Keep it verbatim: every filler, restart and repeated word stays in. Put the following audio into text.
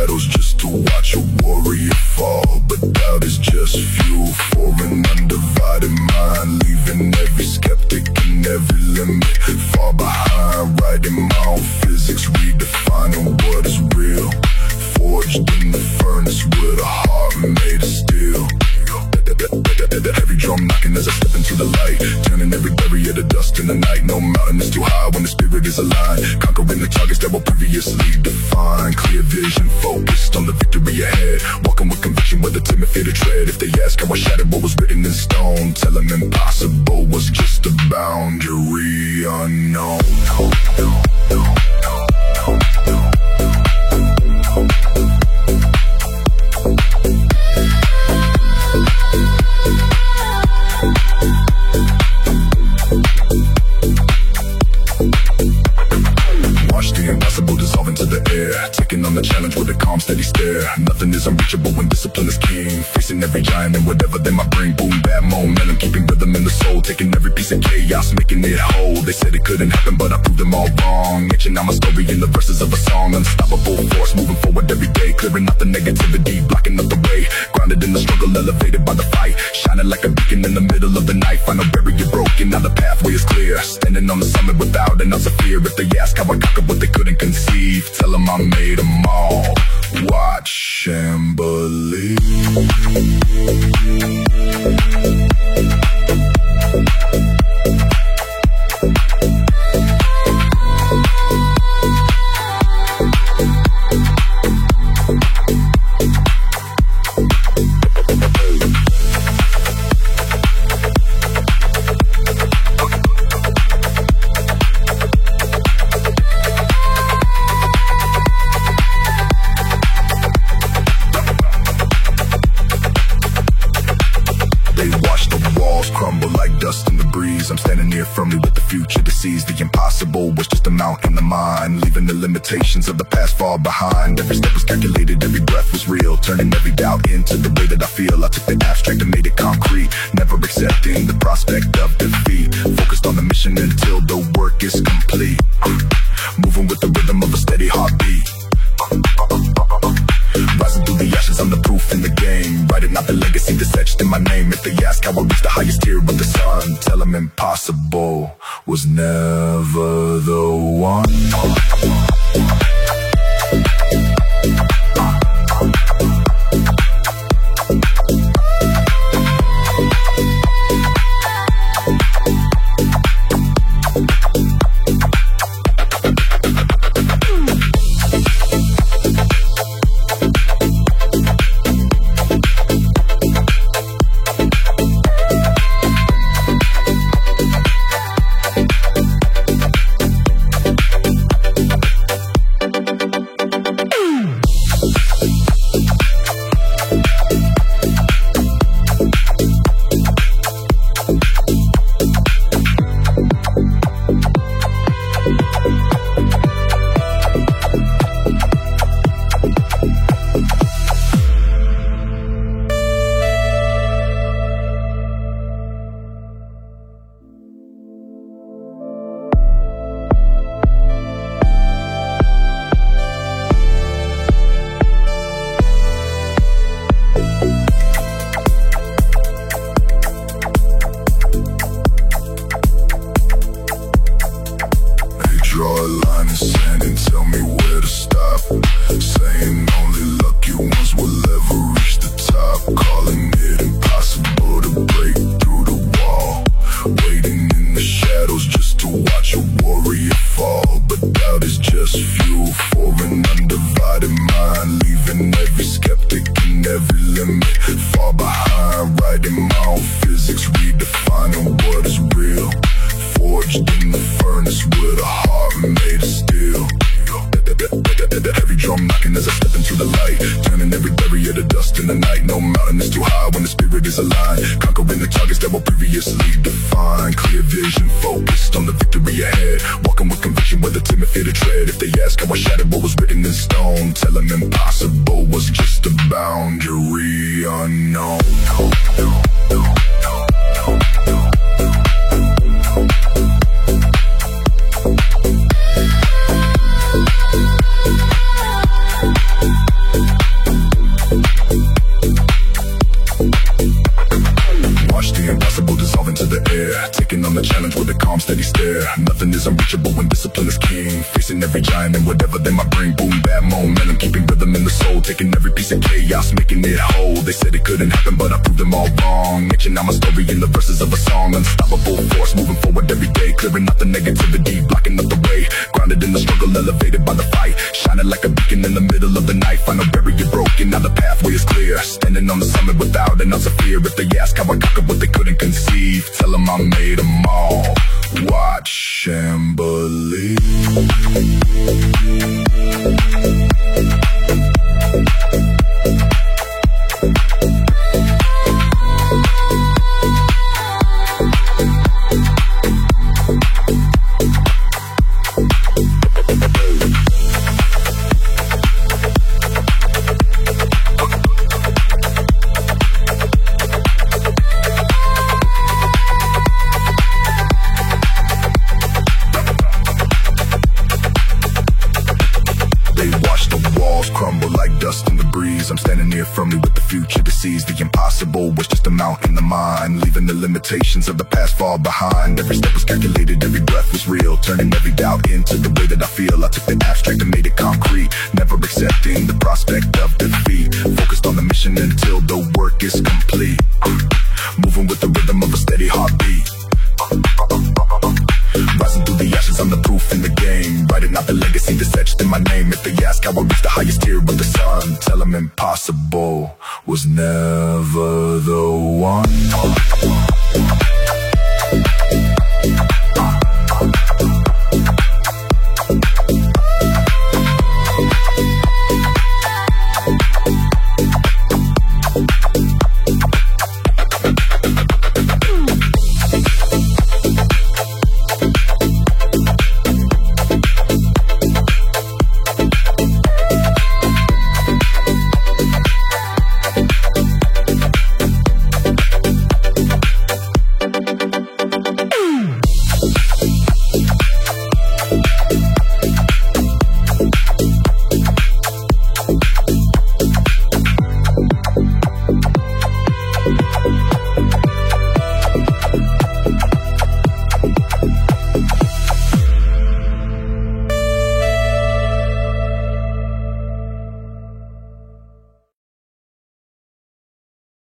shadows just to watch a warrior fall. But doubt is just fuel for an undivided mind, leaving every skeptic and every limit far behind. Writing my own physics, redefining what is real. Forged in the furnace with a heart made of steel. Every drum knocking as I step into the light, turning every barrier to dust in the night. No mountain is too high when the spirit is aligned, conquering the targets that were previously defined. Clear vision, focused on the victory ahead, walking with conviction where the timid fear to tread. If they ask how I shattered what was written in stone, tell them impossible was just a boundary unknown. Dissolve into the air, taking on the challenge with a calm, steady stare. Nothing is unreachable when discipline is king, facing every giant and whatever they might bring. Boom, bad momentum, keeping rhythm in the soul, taking every piece of chaos, making it whole. They said it couldn't happen, but I proved them all wrong. Etching out my story in the verses of a song. Unstoppable force, moving forward every day, clearing out the negativity, blocking up the way. Grounded in the struggle, elevated by the fight, shining like a beacon in the middle of the night. Final barrier broken, now the pathway is clear, standing on the summit without an ounce of fear. If they ask how I conquered what they couldn't conceive, tell them I made them all. Watch and believe. Crumble like dust in the breeze. I'm standing here firmly with the future to seize. The impossible was just a mount in the mind, leaving the limitations of the past far behind. Every step was calculated, every breath was real, turning every doubt into the way that I feel. I took the abstract and made it concrete, never accepting the prospect of defeat. Focused on the mission until the work is complete, moving with the rhythm of a steady heartbeat. Rising through the ashes, I'm the proof in the game, writing out the legacy that's etched in my name. If they ask how I reached the highest tier of the sun, tell them impossible was never the one. Nothing is unreachable when discipline is king. Facing every giant and whatever they might bring. Boom, bad momentum, keeping rhythm in the soul. Taking every piece of chaos, making it whole. They said it couldn't happen, but I proved them all wrong. Etching out my story in the verses of a song. Unstoppable force, moving forward every day. Clearing out the negativity, blocking up the way. Grounded in the struggle, elevated by the fight. Shining like a beacon in the middle of the night. Final barrier broken, now the pathway is clear. Standing on the summit without an ounce of fear. If they ask how I conquered what they couldn't conceive, tell them I made them all. Watch and believe. Crumble like dust in the breeze. I'm standing here firmly with the future to seize. The impossible was just a mountain in the mind, leaving the limitations of the past far behind. Every step was calculated, every breath was real, turning every doubt into the way that I feel. I took the abstract and made it concrete, never accepting the prospect of defeat. Focused on the mission until the work is complete, moving with the rhythm of a steady heartbeat. Rising through the ashes, I'm the proof in the game. Writing out the legacy that's etched in my name. If they ask how I reached the highest tier of the sun, tell them impossible was never the one.